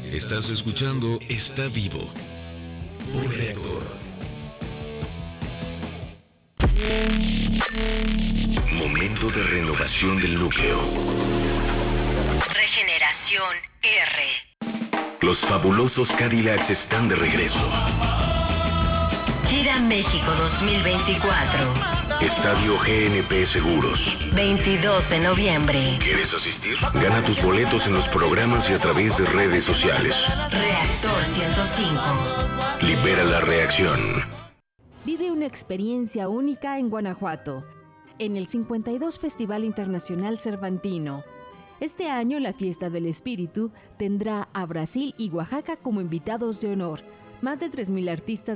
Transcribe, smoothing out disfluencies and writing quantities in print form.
Estás escuchando Está Vivo por Reactor. Momento de renovación del núcleo. Regeneración R. Los fabulosos Cadillacs están de regreso. Gira México 2024. Estadio GNP Seguros. 22 de noviembre. ¿Quieres asistir? Gana tus boletos en los programas y a través de redes sociales. Reactor 105. Libera la reacción. Vive una experiencia única en Guanajuato, en el 52 Festival Internacional Cervantino. Este año la Fiesta del Espíritu tendrá a Brasil y Oaxaca como invitados de honor. Más de 3,000 artistas